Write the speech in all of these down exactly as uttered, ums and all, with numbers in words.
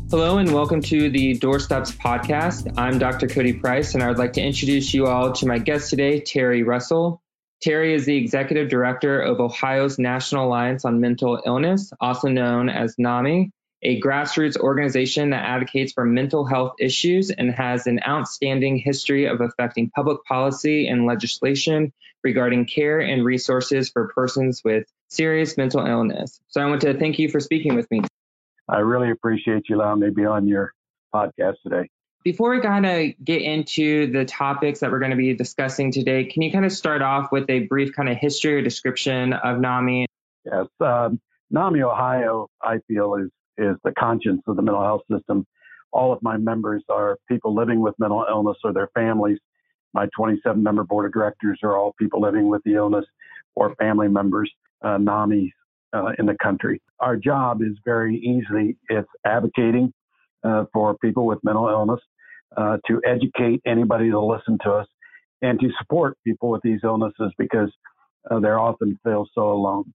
Hello and welcome to the Doorsteps podcast. I'm Doctor Cody Price, and I would like to introduce you all to my guest today, Terry Russell. Terry is the Executive Director of Ohio's National Alliance on Mental Illness, also known as NAMI, a grassroots organization that advocates for mental health issues and has an outstanding history of affecting public policy and legislation regarding care and resources for persons with serious mental illness. So I want to thank you for speaking with me. I really appreciate you allowing me to be on your podcast today. Before we kind of get into the topics that we're going to be discussing today, can you kind of start off with a brief kind of history or description of NAMI? Yes, um, NAMI Ohio, I feel, is is the conscience of the mental health system. All of my members are people living with mental illness or their families. My twenty-seven member board of directors are all people living with the illness or family members, uh, NAMIs uh, in the country. Our job is very easily, it's advocating uh, for people with mental illness, uh, to educate anybody to listen to us, and to support people with these illnesses because uh, they're often feel so alone.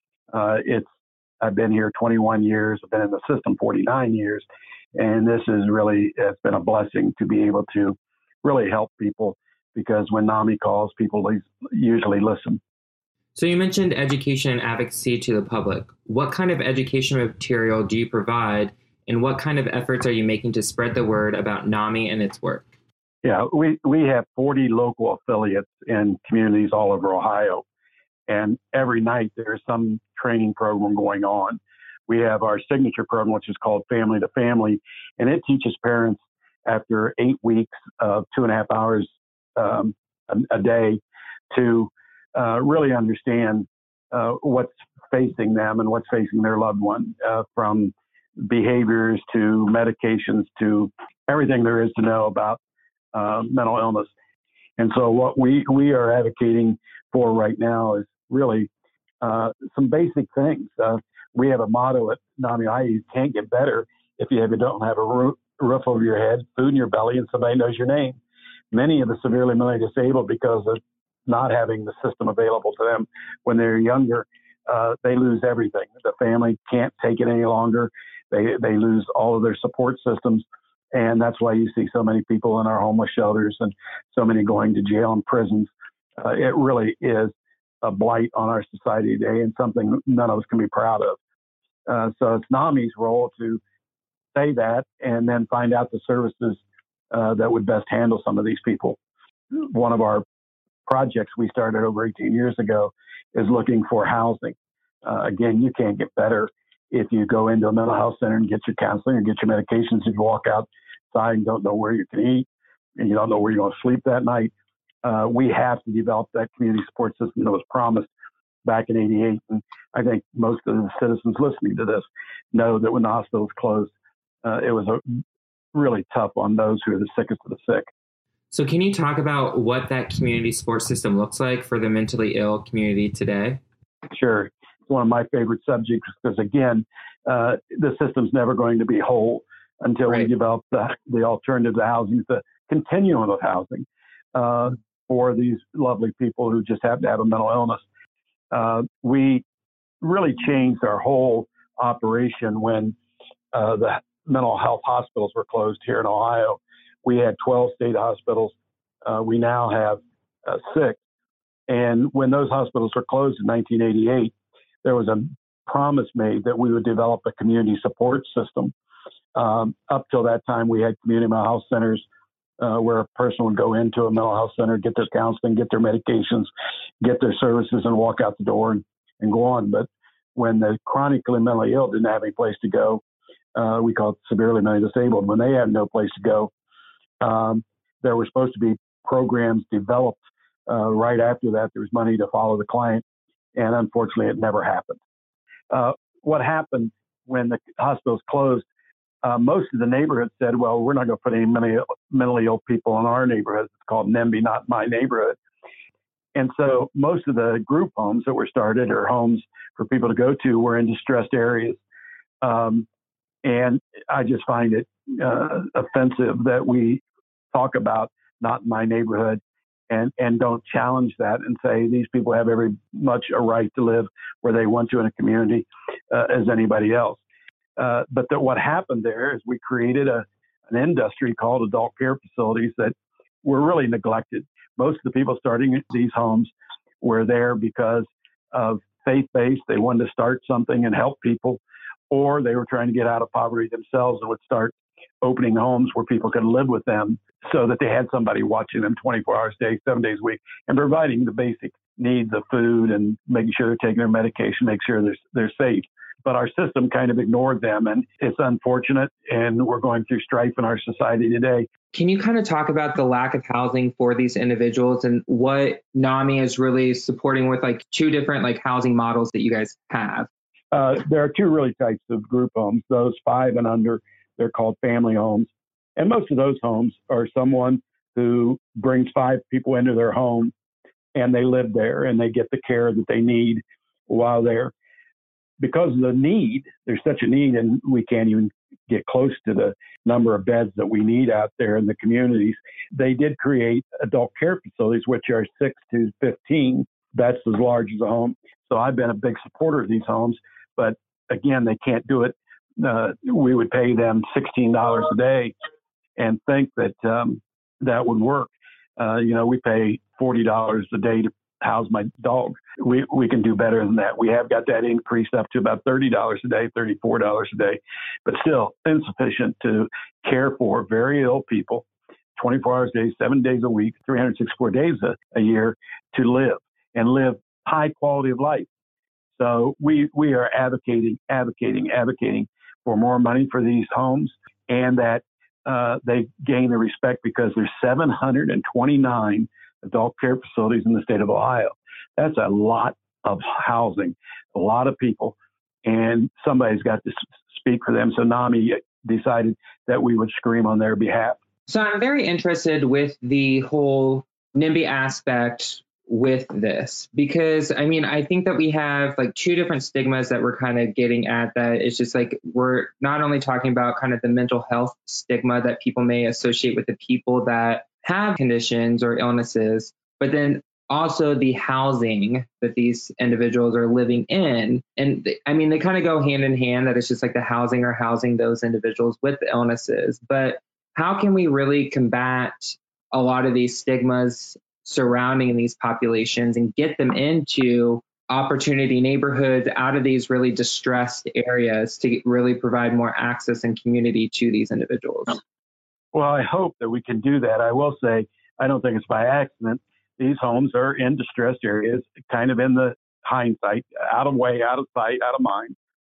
Uh, it's I've been here twenty-one years. I've been in the system forty-nine years, and this is really it's been a blessing to be able to really help people because when NAMI calls, people usually listen. So you mentioned education and advocacy to the public. What kind of education material do you provide, and what kind of efforts are you making to spread the word about NAMI and its work? Yeah, we, we have forty local affiliates in communities all over Ohio, and every night there's some training program going on. We have our signature program, which is called Family to Family, and it teaches parents after eight weeks of two and a half hours um, a, a day to Uh, really understand uh, what's facing them and what's facing their loved one, uh, from behaviors to medications to everything there is to know about uh, mental illness. And so what we, we are advocating for right now is really uh, some basic things. Uh, we have a motto at NAMI, you can't get better if you don't have a roof, roof over your head, food in your belly, and somebody knows your name. Many of the severely mentally disabled, because of not having the system available to them when they're younger, uh, they lose everything. The family can't take it any longer. They they lose all of their support systems. And that's why you see so many people in our homeless shelters and so many going to jail and prisons. Uh, it really is a blight on our society today and something none of us can be proud of. Uh, so it's NAMI's role to say that and then find out the services uh, that would best handle some of these people. One of our projects we started over eighteen years ago is looking for housing. Uh, again, you can't get better if you go into a mental health center and get your counseling or get your medications. If you walk outside and don't know where you can eat and you don't know where you're going to sleep that night, uh, we have to develop that community support system that was promised back in eighty-eight. And I think most of the citizens listening to this know that when the hospitals closed, uh, it was a, really tough on those who are the sickest of the sick. So can you talk about what that community support system looks like for the mentally ill community today? Sure. It's one of my favorite subjects because, again, uh, the system's never going to be whole until right. we develop the, the alternative to housing, the continuum of housing uh, for these lovely people who just happen to have a mental illness. Uh, we really changed our whole operation when uh, the mental health hospitals were closed here in Ohio. We had twelve state hospitals. Uh, we now have uh, six. And when those hospitals were closed in nineteen eighty-eight, there was a promise made that we would develop a community support system. Um, up till that time, we had community mental health centers uh, where a person would go into a mental health center, get their counseling, get their medications, get their services, and walk out the door and, and go on. But when the chronically mentally ill didn't have any place to go, uh, we call it severely mentally disabled. When they had no place to go, Um, there were supposed to be programs developed uh, right after that. There was money to follow the client, and unfortunately, it never happened. Uh, what happened when the hospitals closed, uh, most of the neighborhoods said, well, we're not going to put any mentally, mentally ill people in our neighborhood. It's called NIMBY, not my neighborhood. And so most of the group homes that were started or homes for people to go to were in distressed areas. Um, and I just find it uh, offensive that we talk about not in my neighborhood and, and don't challenge that and say these people have every much a right to live where they want to in a community uh, as anybody else. Uh, but that what happened there is we created a, an industry called adult care facilities that were really neglected. Most of the people starting these homes were there because of faith-based. They wanted to start something and help people, or they were trying to get out of poverty themselves and would start opening homes where people could live with them so that they had somebody watching them twenty-four hours a day, seven days a week, and providing the basic needs of food and making sure they're taking their medication, make sure they're, they're safe. But our system kind of ignored them, and it's unfortunate, and we're going through strife in our society today. Can you kind of talk about the lack of housing for these individuals and what NAMI is really supporting with like two different like housing models that you guys have? Uh, there are two really types of group homes. Those five and under, they're called family homes. And most of those homes are someone who brings five people into their home and they live there and they get the care that they need while they're, because of the need, there's such a need, and we can't even get close to the number of beds that we need out there in the communities. They did create adult care facilities, which are six to fifteen. That's as large as a home. So I've been a big supporter of these homes, but again, they can't do it. Uh, we would pay them sixteen dollars a day and think that um, that would work. Uh, you know, we pay forty dollars a day to house my dog. We we can do better than that. We have got that increased up to about thirty dollars a day, thirty-four dollars a day, but still insufficient to care for very ill people, twenty-four hours a day, seven days a week, three hundred sixty-four days a, a year to live and live high quality of life. So we we are advocating, advocating, advocating for more money for these homes, and that uh, they gain the respect, because there's seven hundred twenty-nine adult care facilities in the state of Ohio. That's a lot of housing, a lot of people, and somebody's got to speak for them. So NAMI decided that we would scream on their behalf. So I'm very interested with the whole NIMBY aspect with this, because I mean, I think that we have like two different stigmas that we're kind of getting at. That it's just like, we're not only talking about kind of the mental health stigma that people may associate with the people that have conditions or illnesses, but then also the housing that these individuals are living in. And th- I mean, they kind of go hand in hand, that it's just like the housing or housing those individuals with the illnesses. But how can we really combat a lot of these stigmas surrounding these populations and get them into opportunity neighborhoods, out of these really distressed areas, to really provide more access and community to these individuals? Well, I hope that we can do that. I will say, I don't think it's by accident. These homes are in distressed areas, kind of in the hindsight, out of way, out of sight, out of mind.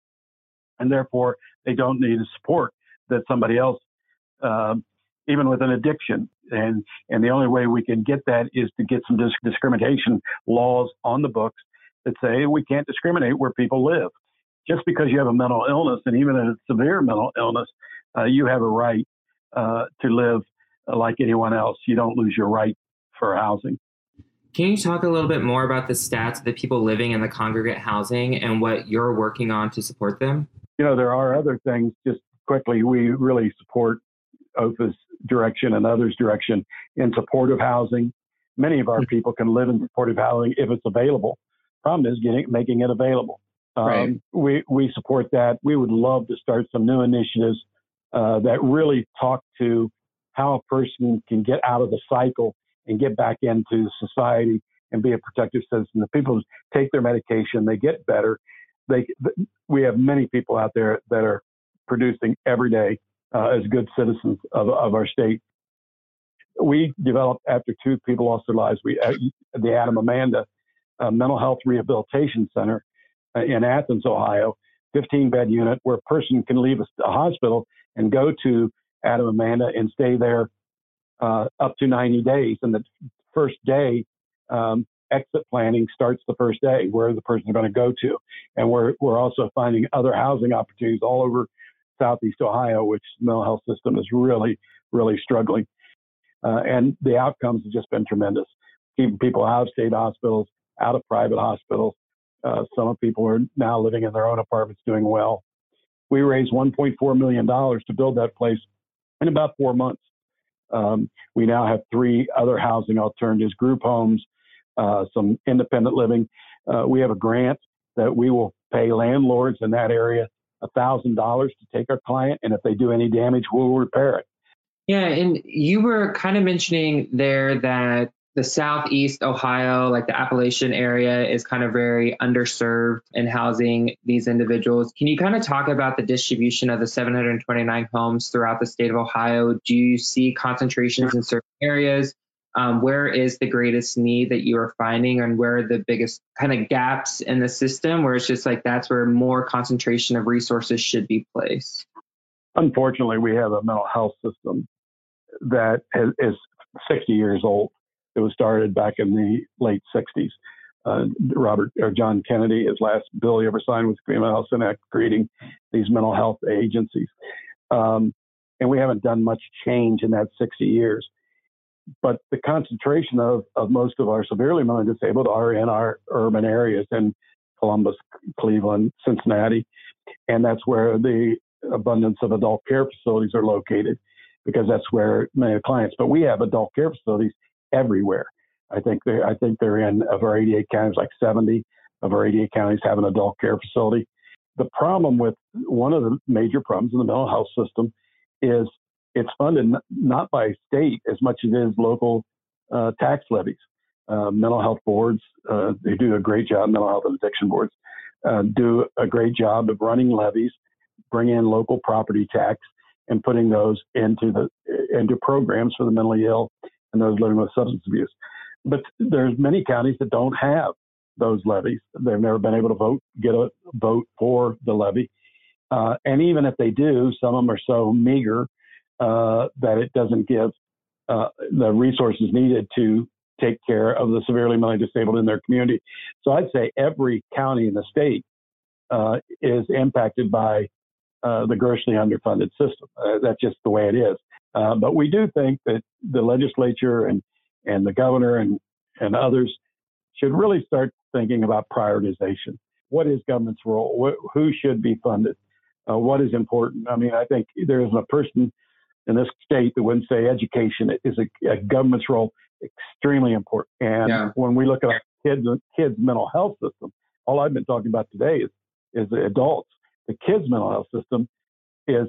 And therefore, they don't need the support that somebody else, um, even with an addiction. And and the only way we can get that is to get some disc- discrimination laws on the books that say we can't discriminate where people live. Just because you have a mental illness, and even a severe mental illness, uh, you have a right uh, to live like anyone else. You don't lose your right for housing. Can you talk a little bit more about the stats of the people living in the congregate housing and what you're working on to support them? You know, there are other things. Just quickly, we really support O F A's direction and others' direction in supportive housing. Many of our people can live in supportive housing if it's available. Problem is getting making it available. Um, right. We we support that. We would love to start some new initiatives uh, that really talk to how a person can get out of the cycle and get back into society and be a productive citizen. The people take their medication, they get better. They we have many people out there that are producing every day uh, as good citizens of, of our state. We developed, after two people lost their lives, we uh, the Adam Amanda uh, Mental Health Rehabilitation Center uh, in Athens, Ohio, fifteen bed unit where a person can leave a, a hospital and go to Adam Amanda and stay there uh, up to ninety days. And the first day, um, exit planning starts the first day, where the person's going to go to. And we're we're also finding other housing opportunities all over Southeast Ohio, which the mental health system is really, really struggling. Uh, and the outcomes have just been tremendous. Keeping people out of state hospitals, out of private hospitals. Uh, some people are now living in their own apartments doing well. We raised one point four million dollars to build that place in about four months. Um, we now have three other housing alternatives, group homes, uh, some independent living. Uh, we have a grant that we will pay landlords in that area one thousand dollars to take our client, and if they do any damage, we'll repair it. Yeah, and you were kind of mentioning there that the Southeast Ohio, like the Appalachian area, is kind of very underserved in housing these individuals. Can you kind of talk about the distribution of the seven hundred twenty-nine homes throughout the state of Ohio? Do you see concentrations in certain areas? Um, where is the greatest need that you are finding, and where are the biggest kind of gaps in the system where it's just like that's where more concentration of resources should be placed? Unfortunately, we have a mental health system that has, is sixty years old. It was started back in the late sixties. Uh, Robert or John Kennedy, his last bill he ever signed was the Mental Health Senate Act, creating these mental health agencies. Um, and we haven't done much change in that sixty years. But the concentration of, of most of our severely mentally disabled are in our urban areas in Columbus, Cleveland, Cincinnati. And that's where the abundance of adult care facilities are located, because that's where many of the clients. But we have adult care facilities everywhere. I think they I think they're in of our eighty-eight counties, like seventy of our eighty-eight counties have an adult care facility. The problem with one of the major problems in the mental health system is it's funded not by state as much as it is local uh, tax levies. Uh, mental health boards, uh, they do a great job, mental health and addiction boards uh, do a great job of running levies, bring in local property tax, and putting those into the into programs for the mentally ill and those living with substance abuse. But there's many counties that don't have those levies. They've never been able to vote, get a vote for the levy. Uh, and even if they do, some of them are so meager uh, that it doesn't give uh, the resources needed to take care of the severely mentally disabled in their community. So I'd say every county in the state uh, is impacted by uh, the grossly underfunded system. Uh, that's just the way it is. Uh, but we do think that the legislature and, and the governor and, and others should really start thinking about prioritization. What is government's role? What, who should be funded? Uh, what is important? I mean, I think there isn't a person in this state that wouldn't say education is a, a government's role extremely important. And yeah. when we look at our kids, kids' mental health system, all I've been talking about today is, is the adults. The kids' mental health system is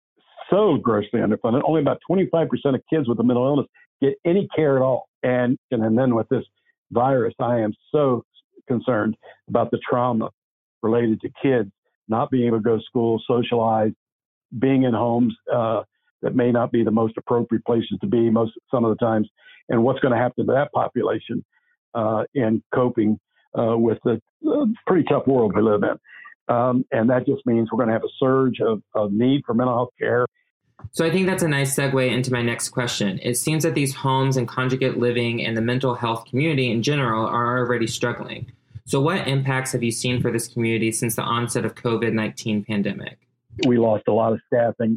so grossly underfunded. Only about twenty-five percent of kids with a mental illness get any care at all. And, and, and then with this virus, I am so concerned about the trauma related to kids not being able to go to school, socialize, being in homes uh, that may not be the most appropriate places to be most some of the times, and what's going to happen to that population uh, in coping uh, with the uh, pretty tough world we live in. Um, and that just means we're going to have a surge of, of need for mental health care. So I think that's a nice segue into my next question. It seems that these homes and conjugate living and the mental health community in general are already struggling. So what impacts have you seen for this community since the onset of COVID nineteen pandemic? We lost a lot of staffing.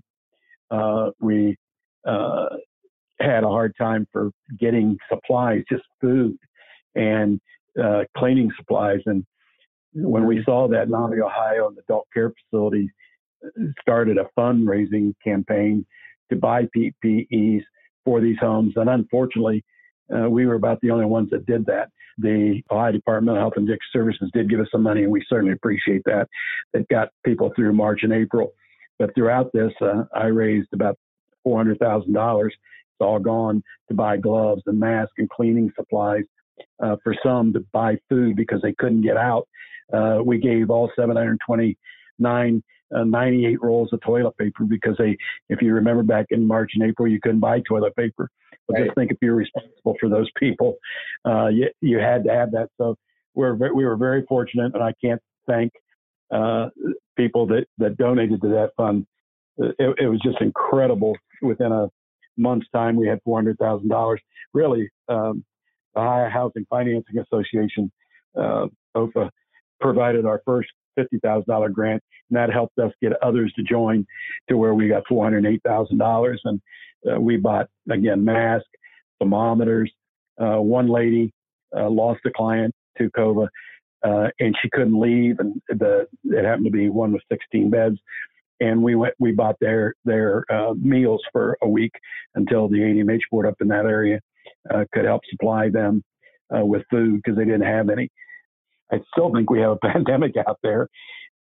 Uh, we uh, had a hard time for getting supplies, just food and uh, cleaning supplies. And when we saw that, NAMI Ohio and the adult care facility started a fundraising campaign to buy P P Es for these homes. And unfortunately, uh, we were about the only ones that did that. The Ohio Department of Health and Addiction Services did give us some money, and we certainly appreciate that. That got people through March and April. But throughout this, uh, I raised about four hundred thousand dollars. It's all gone to buy gloves and masks and cleaning supplies, uh, for some to buy food because they couldn't get out. Uh, we gave all seven hundred twenty-nine, uh, ninety-eight rolls of toilet paper because they, if you remember back in March and April, you couldn't buy toilet paper. But right. Just think if you're responsible for those people, uh, you, you had to have that. So we're we were very fortunate, and I can't thank uh, people that, that donated to that fund. It, it was just incredible. Within a month's time, we had four hundred thousand dollars. Really, um, the Ohio Housing Financing Association, uh, O F A, provided our first fifty thousand dollars grant, and that helped us get others to join to where we got four hundred eight thousand dollars. And uh, we bought, again, masks, thermometers. Uh, one lady uh, lost a client to COVID, uh, and she couldn't leave, and the it happened to be one with sixteen beds. And we went, we bought their their uh, meals for a week until the A D M H board up in that area uh, could help supply them uh, with food because they didn't have any. I still think we have a pandemic out there,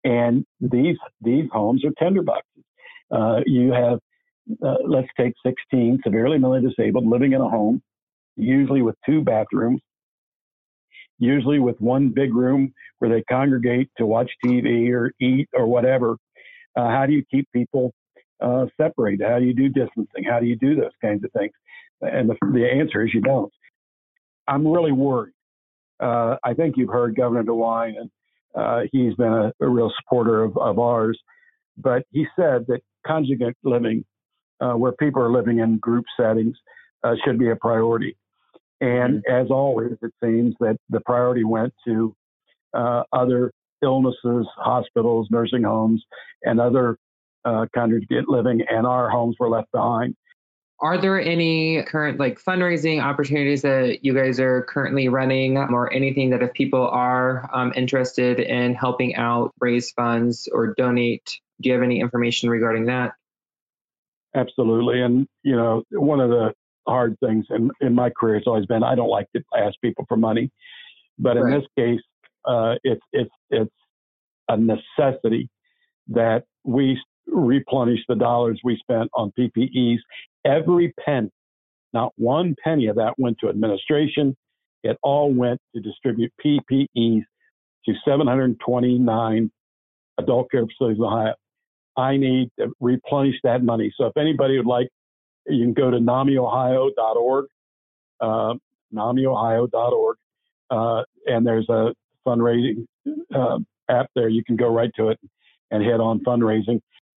And these these homes are tinderboxes. Uh, you have, uh, let's take sixteen severely mentally disabled living in a home, usually with two bathrooms, usually with one big room where they congregate to watch T V or eat or whatever. Uh, how do you keep people uh, separated? How do you do distancing? How do you do those kinds of things? And the, the answer is you don't. I'm really worried. Uh, I think you've heard Governor DeWine, and uh, he's been a, a real supporter of, of ours. But he said that conjugate living, uh, where people are living in group settings, uh, should be a priority. And mm-hmm. as always, it seems that the priority went to uh, other illnesses, hospitals, nursing homes, and other uh, congregate living, and our homes were left behind. Are there any current like fundraising opportunities that you guys are currently running, or anything that if people are um, interested in helping out, raise funds or donate, do you have any information regarding that? Absolutely. And, you know, one of the hard things in, in my career has always been, I don't like to ask people for money, but in right. this case, uh, it's, it's, it's a necessity that we replenish the dollars we spent on P P Es. Every penny, not one penny of that went to administration. It all went to distribute P P Es to seven hundred twenty-nine adult care facilities in Ohio. I need to replenish that money. So if anybody would like, you can go to nami ohio dot org, uh, nami ohio dot org, uh, and there's a fundraising uh, app there. You can go right to it and hit on fundraising.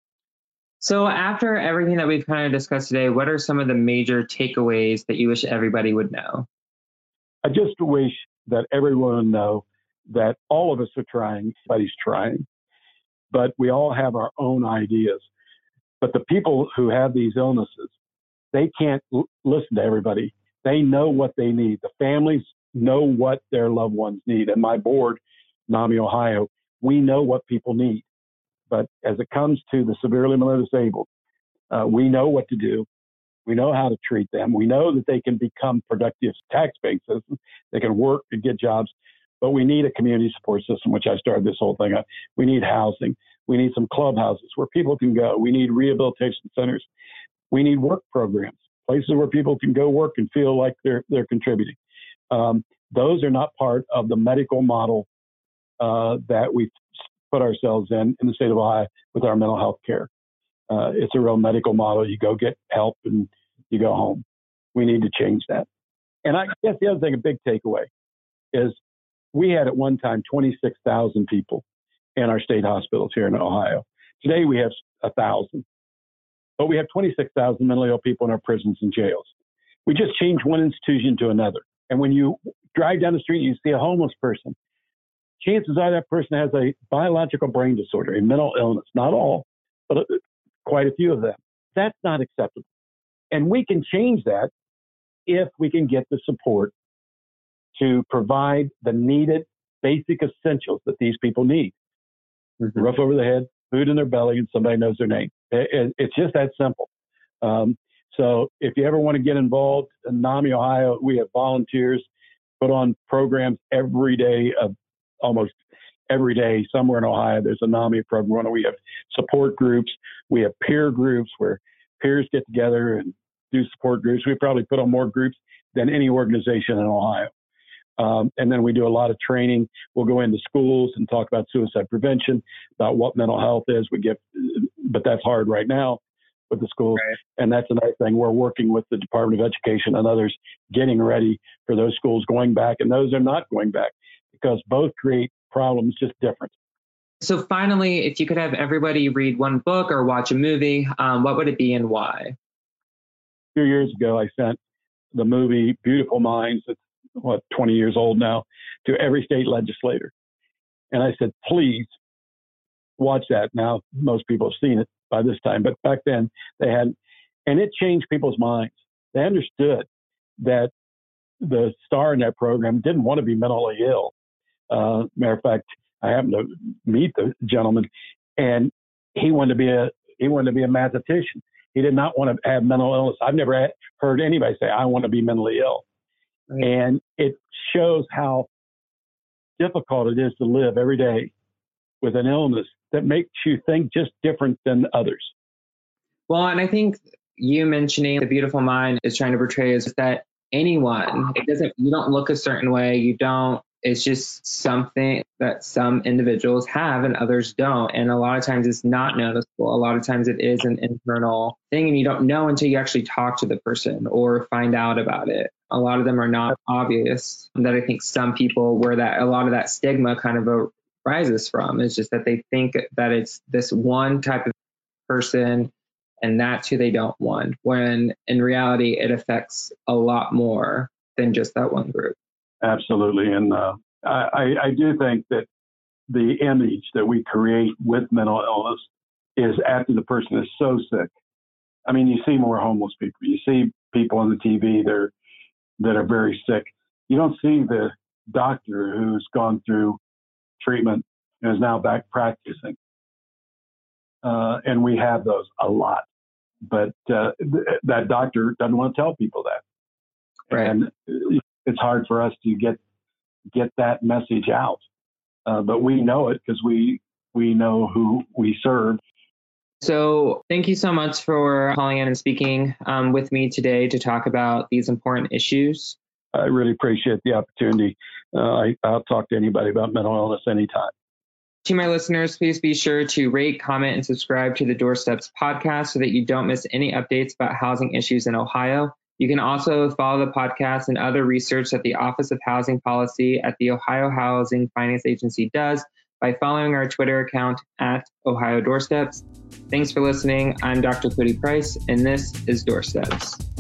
So after everything that we've kind of discussed today, what are some of the major takeaways that you wish everybody would know? I just wish that everyone would know that all of us are trying, everybody's trying, but we all have our own ideas. But the people who have these illnesses, they can't l- listen to everybody. They know what they need. The families know what their loved ones need. And my board, NAMI Ohio, we know what people need. But as it comes to the severely mentally disabled, uh, we know what to do. We know how to treat them. We know that they can become productive tax-paying citizens. They can work and get jobs. But we need a community support system, which I started this whole thing on. We need housing. We need some clubhouses where people can go. We need rehabilitation centers. We need work programs, places where people can go work and feel like they're they're contributing. Um, those are not part of the medical model uh, that we put ourselves in in the state of Ohio with our mental health care. Uh, it's a real medical model. You go get help and you go home. We need to change that. And I guess the other thing, a big takeaway, is we had at one time twenty-six thousand people in our state hospitals here in Ohio. Today we have one thousand. But we have twenty-six thousand mentally ill people in our prisons and jails. We just changed one institution to another. And when you drive down the street, you see a homeless person. Chances are that person has a biological brain disorder, a mental illness. Not all, but quite a few of them. That's not acceptable. And we can change that if we can get the support to provide the needed basic essentials that these people need. Mm-hmm. Roof over their head, food in their belly, and somebody knows their name. It, it, it's just that simple. Um, so if you ever want to get involved in NAMI Ohio, we have volunteers put on programs every day of almost every day somewhere in Ohio. There's a NAMI program. We have support groups. We have peer groups where peers get together and do support groups. We probably put on more groups than any organization in Ohio. Um, and then we do a lot of training. We'll go into schools and talk about suicide prevention, about what mental health is. We get, but that's hard right now with the schools. Right. And that's another thing. We're working with the Department of Education and others, getting ready for those schools going back and those are not going back, because both create problems, just different. So finally, if you could have everybody read one book or watch a movie, um, what would it be and why? A few years ago, I sent the movie Beautiful Minds, it's what, twenty years old now, to every state legislator. And I said, please watch that. Now, most people have seen it by this time, but back then they hadn't. And it changed people's minds. They understood that the star in that program didn't want to be mentally ill. Uh, matter of fact, I happened to meet the gentleman, and he wanted to be a he wanted to be a mathematician. He did not want to have mental illness. I've never had, heard anybody say, I want to be mentally ill. Right. And it shows how difficult it is to live every day with an illness that makes you think just different than others. Well, and I think you mentioning The Beautiful Mind is trying to portray is that anyone, it doesn't, you don't look a certain way, you don't, it's just something that some individuals have and others don't. And a lot of times it's not noticeable. A lot of times it is an internal thing and you don't know until you actually talk to the person or find out about it. A lot of them are not obvious. That I think some people where that a lot of that stigma kind of arises from is just that they think that it's this one type of person and that's who they don't want, when in reality it affects a lot more than just that one group. Absolutely. And uh, I, I do think that the image that we create with mental illness is after the person is so sick. I mean, you see more homeless people. You see people on the T V that are, that are very sick. You don't see the doctor who's gone through treatment and is now back practicing. Uh, and we have those a lot. But uh, th- that doctor doesn't want to tell people that. Right. And it's hard for us to get get that message out. Uh, but we know it because we we know who we serve. So thank you so much for calling in and speaking um, with me today to talk about these important issues. I really appreciate the opportunity. Uh, I, I'll talk to anybody about mental illness anytime. To my listeners, please be sure to rate, comment, and subscribe to the Doorsteps podcast so that you don't miss any updates about housing issues in Ohio. You can also follow the podcast and other research that the Office of Housing Policy at the Ohio Housing Finance Agency does by following our Twitter account at Ohio Doorsteps. Thanks for listening. I'm Doctor Cody Price, and this is Doorsteps.